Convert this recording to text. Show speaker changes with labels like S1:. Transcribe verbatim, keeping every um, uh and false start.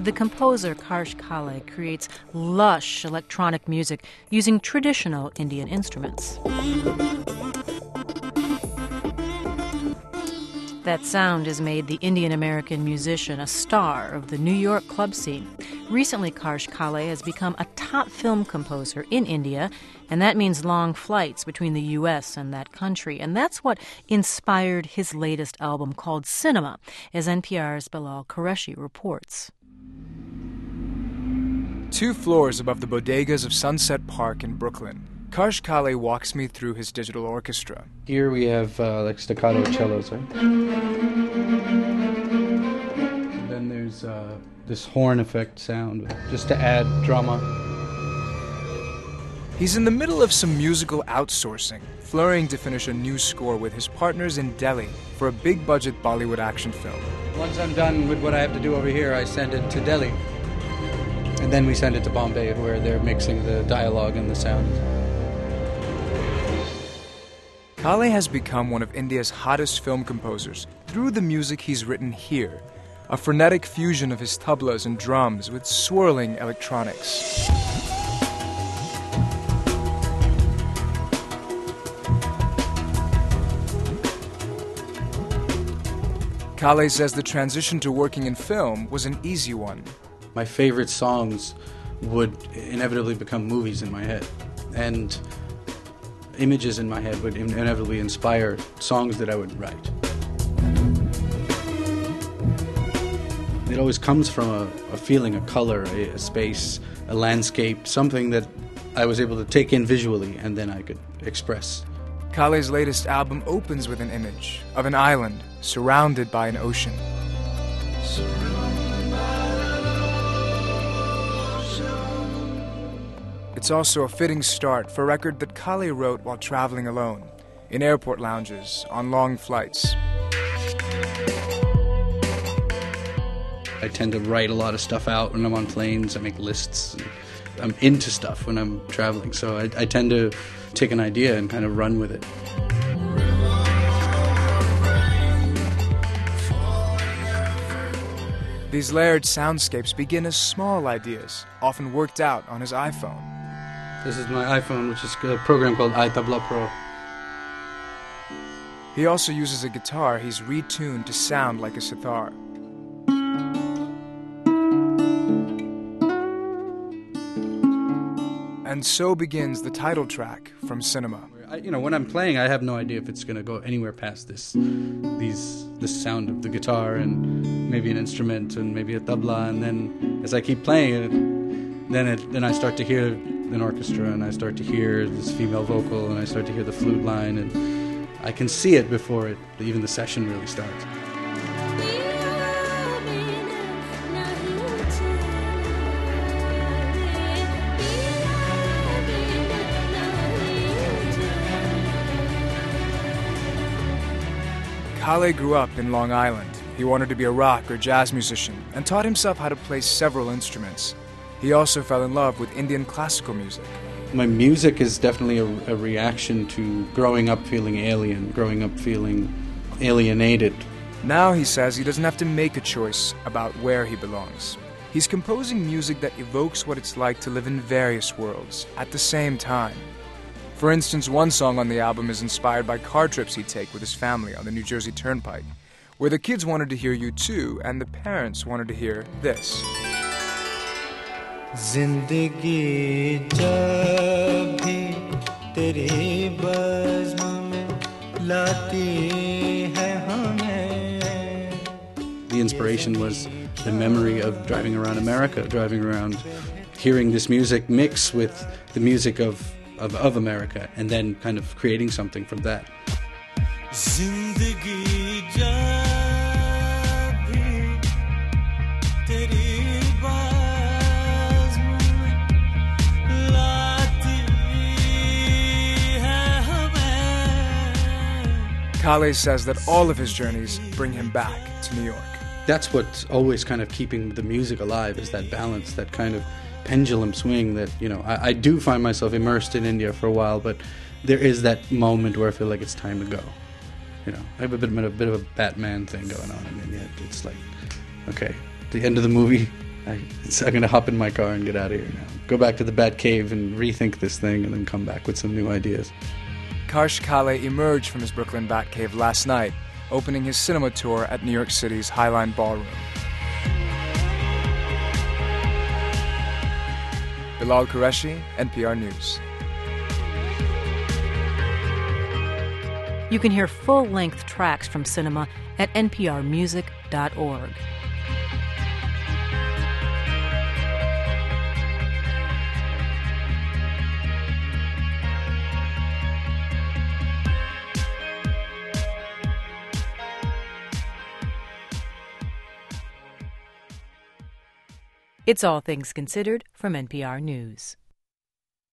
S1: The composer Karsh Kale creates lush electronic music using traditional Indian instruments. That sound has made the Indian-American musician a star of the New York club scene. Recently, Karsh Kale has become a top film composer in India, and that means long flights between the U S and that country. And that's what inspired his latest album called Cinema, as N P R's Bilal Qureshi reports.
S2: Two floors above the bodegas of Sunset Park in Brooklyn, Karsh Kale walks me through his digital orchestra.
S3: Here we have uh, like staccato cellos, right? And then there's uh, this horn effect sound, just to add drama.
S2: He's in the middle of some musical outsourcing, flurrying to finish a new score with his partners in Delhi for a big-budget Bollywood action film.
S3: Once I'm done with what I have to do over here, I send it to Delhi. And then we send it to Bombay, where they're mixing the dialogue and the sound.
S2: Kale has become one of India's hottest film composers through the music he's written here, a frenetic fusion of his tablas and drums with swirling electronics. Kale says the transition to working in film was an easy one.
S3: My favorite songs would inevitably become movies in my head, and images in my head would inevitably inspire songs that I would write. It always comes from a, a feeling, a color, a, a space, a landscape, something that I was able to take in visually and then I could express.
S2: Kale's latest album opens with an image of an island surrounded by an ocean. It's also a fitting start for a record that Kale wrote while traveling alone, in airport lounges, on long flights.
S3: I tend to write a lot of stuff out when I'm on planes. I make lists. I'm into stuff when I'm traveling, so I, I tend to take an idea and kind of run with it.
S2: These layered soundscapes begin as small ideas, often worked out on his iPhone.
S3: This is my iPhone, which is a program called iTabla Pro.
S2: He also uses a guitar he's retuned to sound like a sitar. And so begins the title track from Cinema.
S3: I, you know, when I'm playing, I have no idea if it's going to go anywhere past this, these, this sound of the guitar and maybe an instrument and maybe a tabla, and then as I keep playing it, then it, then I start to hear an orchestra, and I start to hear this female vocal, and I start to hear the flute line, and I can see it before it, even the session really starts.
S2: Kale grew up in Long Island. He wanted to be a rock or jazz musician and taught himself how to play several instruments. He also fell in love with Indian classical music.
S3: My music is definitely a, a reaction to growing up feeling alien, growing up feeling alienated.
S2: Now he says he doesn't have to make a choice about where he belongs. He's composing music that evokes what it's like to live in various worlds at the same time. For instance, one song on the album is inspired by car trips he'd take with his family on the New Jersey Turnpike, where the kids wanted to hear U two and the parents wanted to hear this.
S4: Zindagi jab bhi tere bazm mein lati hai hame.
S3: The inspiration was the memory of driving around America, driving around, hearing this music mix with the music of, of, of America, and then kind of creating something from that.
S4: Zindagi jab bhi tere
S2: Kale says that all of his journeys bring him back to New York.
S3: That's what's always kind of keeping the music alive, is that balance, that kind of pendulum swing that, you know, I, I do find myself immersed in India for a while, but there is that moment where I feel like it's time to go. You know, I have a bit, a bit of a Batman thing going on in India. It's like, okay, at the end of the movie, I, it's, I'm going to hop in my car and get out of here now. Go back to the Bat Cave and rethink this thing and then come back with some new ideas.
S2: Karsh Kale emerged from his Brooklyn Batcave last night, opening his cinema tour at New York City's Highline Ballroom. Bilal Qureshi, N P R News.
S1: You can hear full-length tracks from cinema at n p r music dot org. It's All Things Considered from N P R News.